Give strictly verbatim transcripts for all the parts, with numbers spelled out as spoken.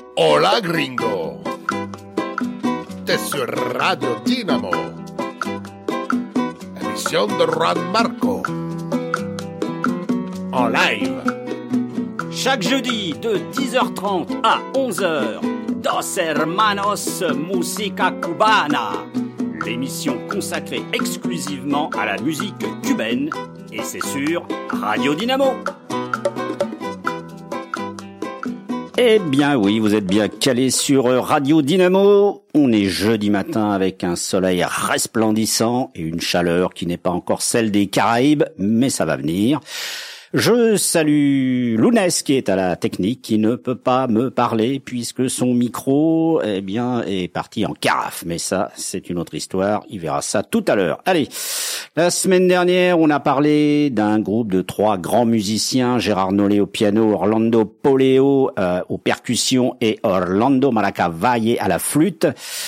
Hola gringo, t'es sur Radio Dynamo, émission de Juan Marco, en live. Chaque jeudi de dix heures trente à onze heures, Dos Hermanos Música Cubana, l'émission consacrée exclusivement à la musique cubaine, et c'est sur Radio Dynamo. Eh bien oui, vous êtes bien calés sur Radio Dynamo. On est jeudi matin avec un soleil resplendissant et une chaleur qui n'est pas encore celle des Caraïbes, mais ça va venir. Je salue Lounès qui est à la technique, qui ne peut pas me parler puisque son micro, eh bien, est parti en carafe. Mais ça, c'est une autre histoire. Il verra ça tout à l'heure. Allez. La semaine dernière, on a parlé d'un groupe de trois grands musiciens, Gérard Nollet au piano, Orlando Poleo euh, aux percussions et Orlando Maracavalle à la flûte.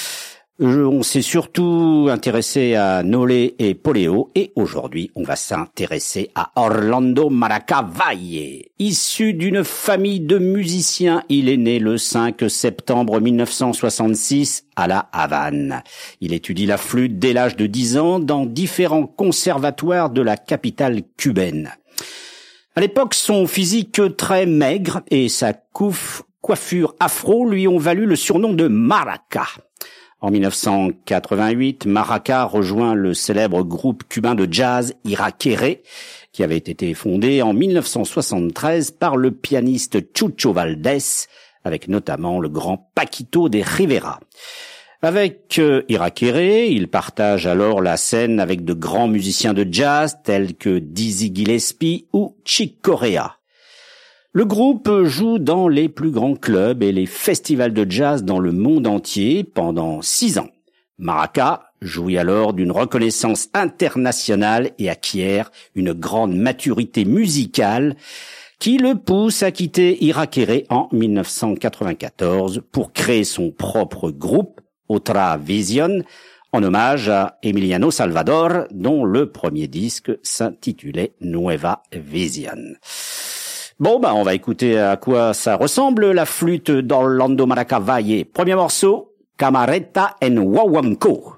On s'est surtout intéressé à Nollet et Poleo et aujourd'hui, on va s'intéresser à Orlando Maracavalle. Issu d'une famille de musiciens, il est né le cinq septembre mille neuf cent soixante-six à La Havane. Il étudie la flûte dès l'âge de dix ans dans différents conservatoires de la capitale cubaine. À l'époque, son physique très maigre et sa coiffure afro lui ont valu le surnom de Maraca. En mille neuf cent quatre-vingt-huit, Maraca rejoint le célèbre groupe cubain de jazz Iraquere, qui avait été fondé en mille neuf cent soixante-treize par le pianiste Chucho Valdés, avec notamment le grand Paquito de Rivera. Avec euh, Iraquere, il partage alors la scène avec de grands musiciens de jazz tels que Dizzy Gillespie ou Chick Corea. Le groupe joue dans les plus grands clubs et les festivals de jazz dans le monde entier pendant six ans. Maraca jouit alors d'une reconnaissance internationale et acquiert une grande maturité musicale qui le pousse à quitter Iraquere en mille neuf cent quatre-vingt-quatorze pour créer son propre groupe, Otra Vision, en hommage à Emiliano Salvador, dont le premier disque s'intitulait Nueva Vision. Bon, bah, on va écouter à quoi ça ressemble, la flûte d'Orlando Maracavalle. Premier morceau, Camareta en Huahuanco.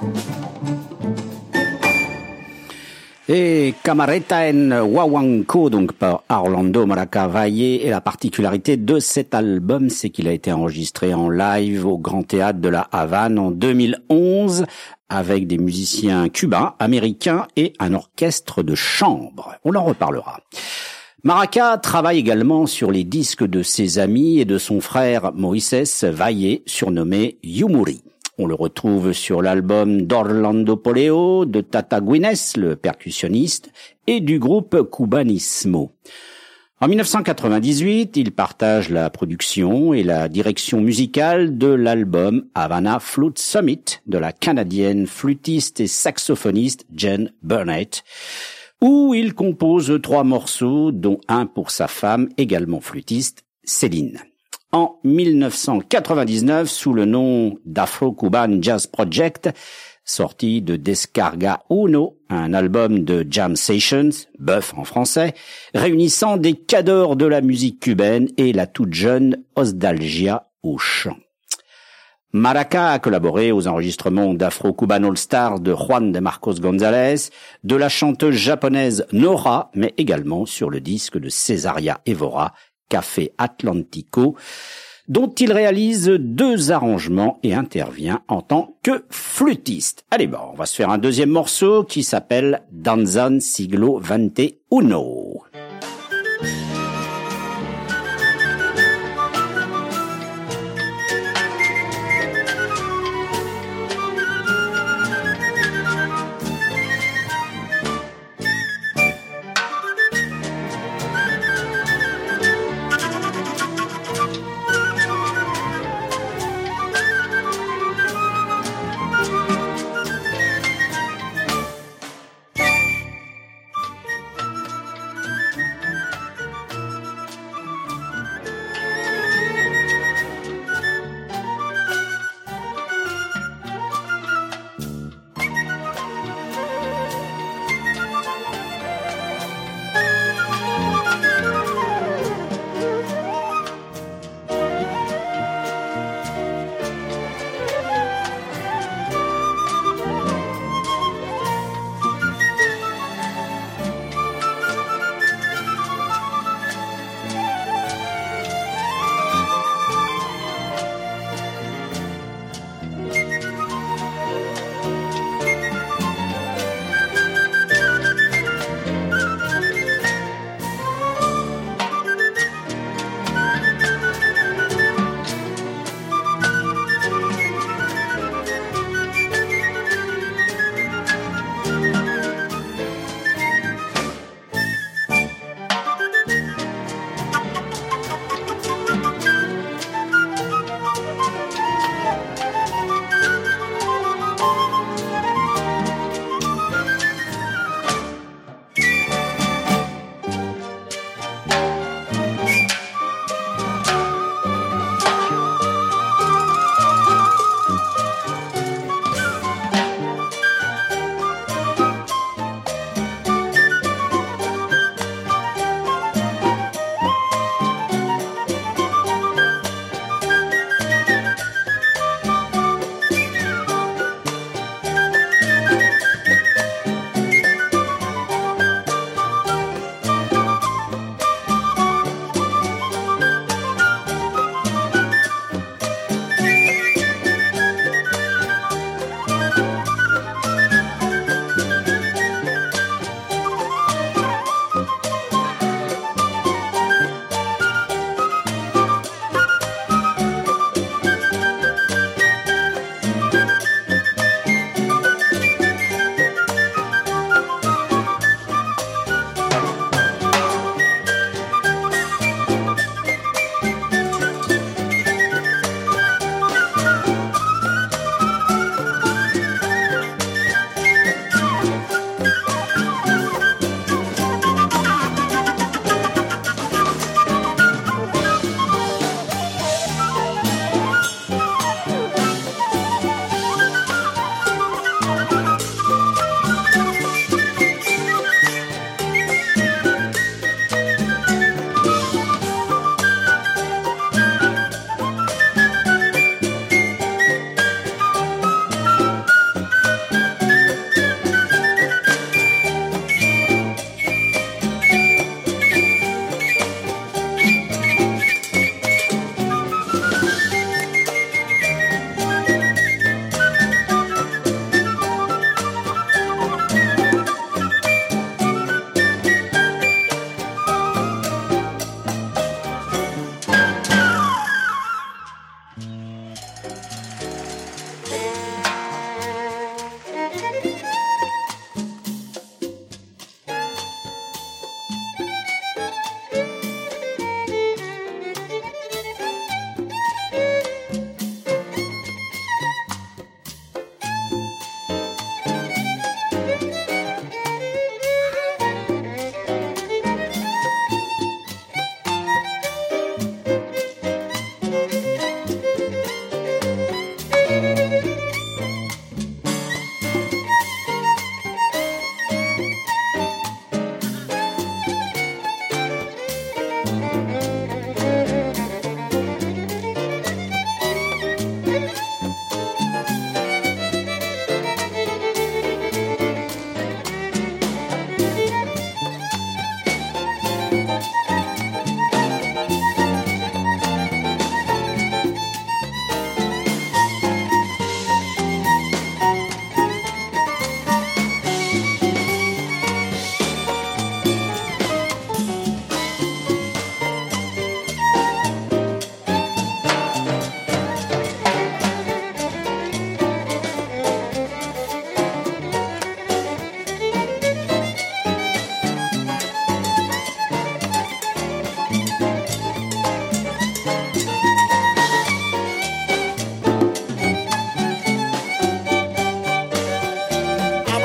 Et Camareta en Wawanko, donc par Orlando Maraca Valle, et la particularité de cet album, c'est qu'il a été enregistré en live au Grand Théâtre de la Havane en deux mille onze, avec des musiciens cubains, américains et un orchestre de chambre. On en reparlera. Maraca travaille également sur les disques de ses amis et de son frère Moïses Valle, surnommé Yumuri. On le retrouve sur l'album d'Orlando Poleo, de Tata Guinness, le percussionniste, et du groupe Cubanismo. En dix-neuf cent quatre-vingt-dix-huit, il partage la production et la direction musicale de l'album Havana Flute Summit de la canadienne flûtiste et saxophoniste Jen Burnett, où il compose trois morceaux, dont un pour sa femme, également flûtiste, Céline. En dix-neuf cent quatre-vingt-dix-neuf, sous le nom d'Afro-Cuban Jazz Project, sorti de Descarga Uno, un album de Jam Sessions, bœuf en français, réunissant des cadors de la musique cubaine et la toute jeune Osdalgia au chant. Maraca a collaboré aux enregistrements d'Afro-Cuban All-Star de Juan de Marcos González, de la chanteuse japonaise Nora, mais également sur le disque de Cesaria Evora, Café Atlantico, dont il réalise deux arrangements et intervient en tant que flûtiste. Allez, bon, on va se faire un deuxième morceau qui s'appelle Danzan Siglo vingt et uno.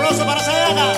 aplauso para Sayaga.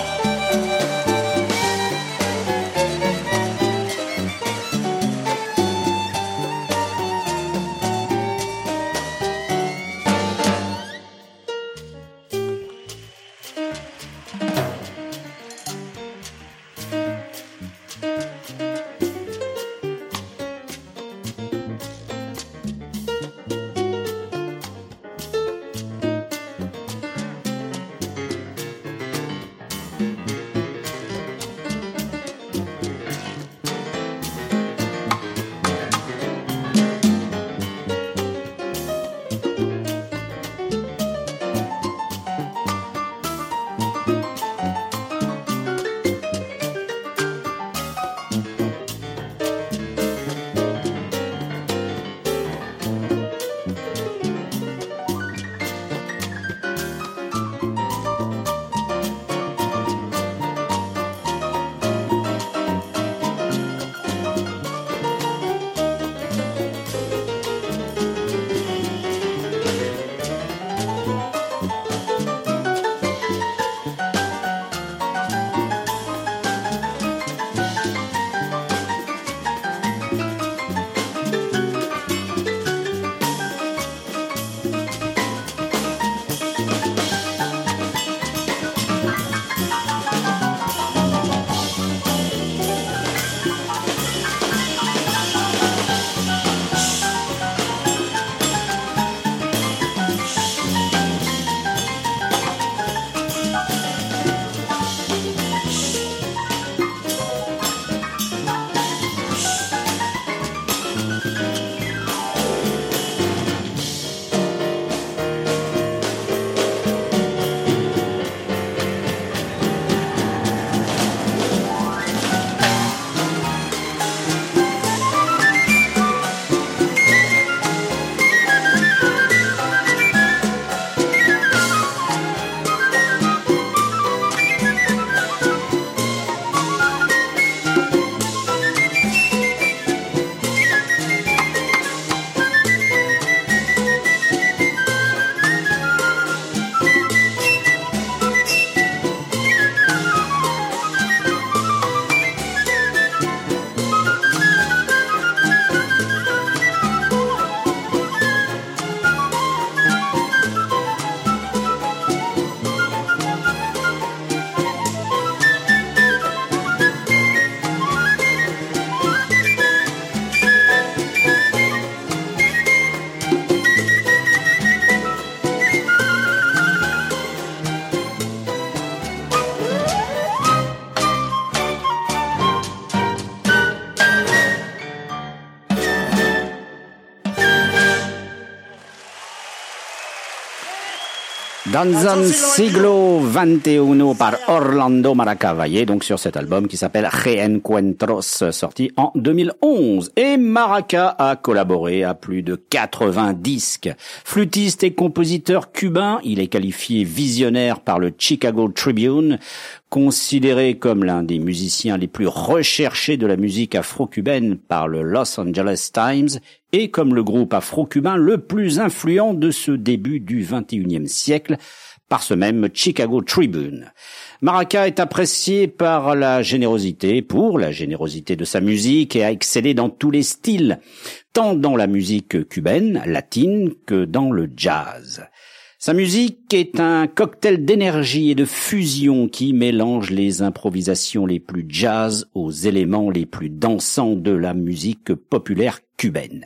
Danzan Siglo veintiuno par Orlando Maracavalle, donc sur cet album qui s'appelle Reencuentros, sorti en deux mille onze. Et Maraca a collaboré à plus de quatre-vingts disques. Flûtiste et compositeur cubain, il est qualifié visionnaire par le Chicago Tribune, considéré comme l'un des musiciens les plus recherchés de la musique afro-cubaine par le Los Angeles Times et comme le groupe afro-cubain le plus influent de ce début du vingt et unième siècle par ce même Chicago Tribune. Maraca est apprécié par la générosité, pour la générosité de sa musique et a excellé dans tous les styles, tant dans la musique cubaine, latine, que dans le jazz. Sa musique est un cocktail d'énergie et de fusion qui mélange les improvisations les plus jazz aux éléments les plus dansants de la musique populaire cubaine.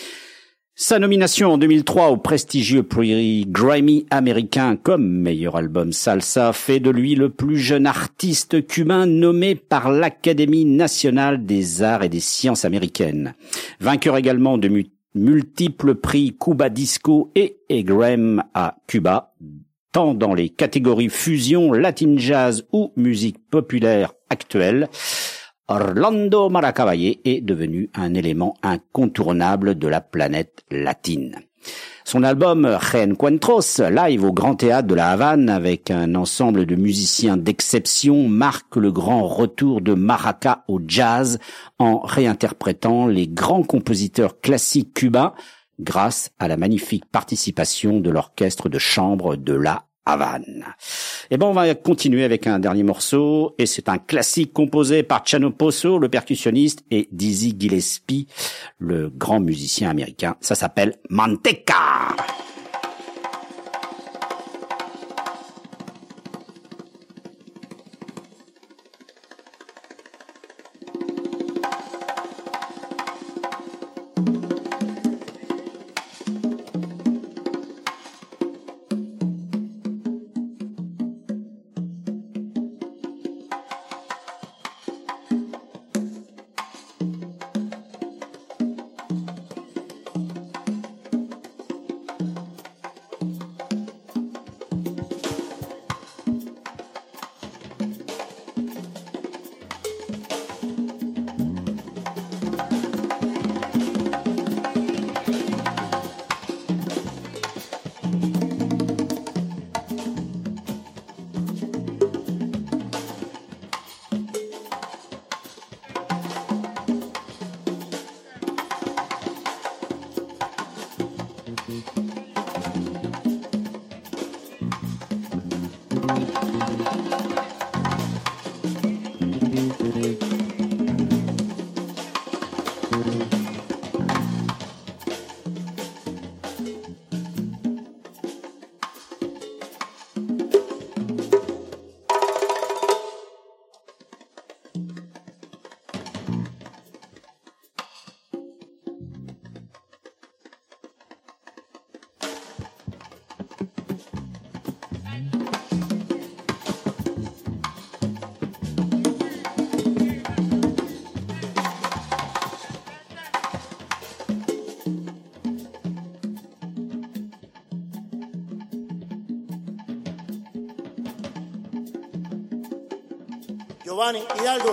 Sa nomination en deux mille trois au prestigieux prix Grammy américain comme meilleur album salsa fait de lui le plus jeune artiste cubain nommé par l'Académie nationale des arts et des sciences américaines. Vainqueur également de mu- multiples prix Cuba Disco et Grammy à Cuba, tant dans les catégories fusion, latin jazz ou musique populaire actuelle. Orlando Maracavalle est devenu un élément incontournable de la planète latine. Son album Reencuentros, live au Grand Théâtre de la Havane avec un ensemble de musiciens d'exception, marque le grand retour de Maraca au jazz en réinterprétant les grands compositeurs classiques cubains grâce à la magnifique participation de l'orchestre de chambre de la Havane. Et ben on va continuer avec un dernier morceau et c'est un classique composé par Chano Pozo, le percussionniste, et Dizzy Gillespie, le grand musicien américain. Ça s'appelle Manteca. Giovanni Hidalgo.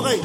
l'oreille.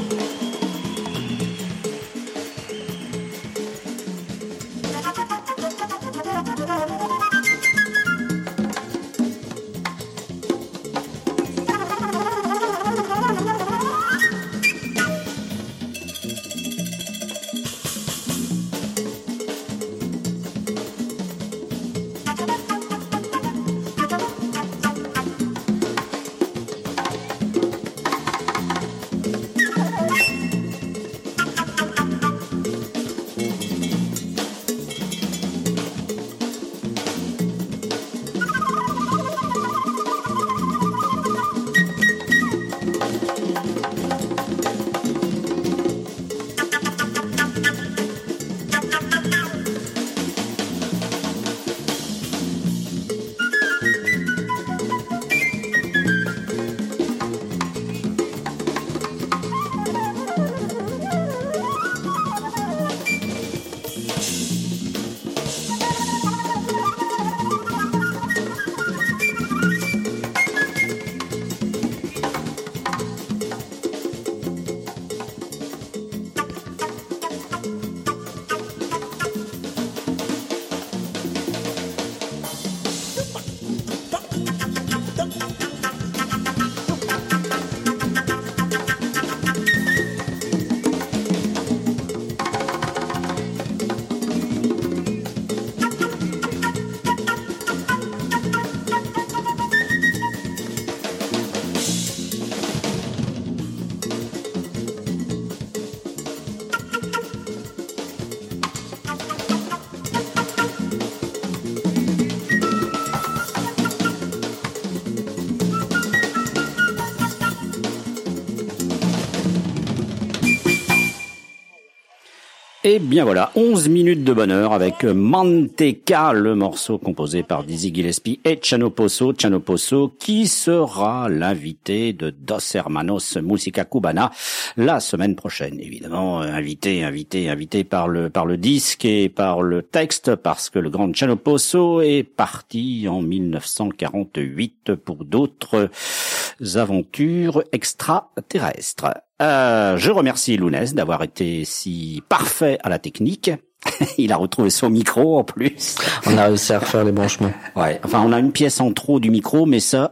Et bien voilà, onze minutes de bonheur avec Manteca, le morceau composé par Dizzy Gillespie et Chano Pozo, Chano Pozo qui sera l'invité de Dos Hermanos Música Cubana la semaine prochaine. Évidemment, invité, invité, invité par le par le disque et par le texte, parce que le grand Chano Pozo est parti en mille neuf cent quarante-huit pour d'autres aventures extraterrestres. Euh, je remercie Lounès d'avoir été si parfait à la technique. Il a retrouvé son micro en plus. On a réussi à refaire les branchements. Ouais, enfin on a une pièce en trop du micro, mais ça,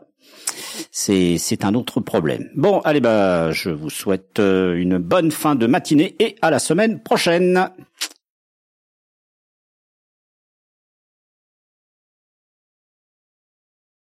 c'est c'est un autre problème. Bon, allez bah, je vous souhaite une bonne fin de matinée et à la semaine prochaine.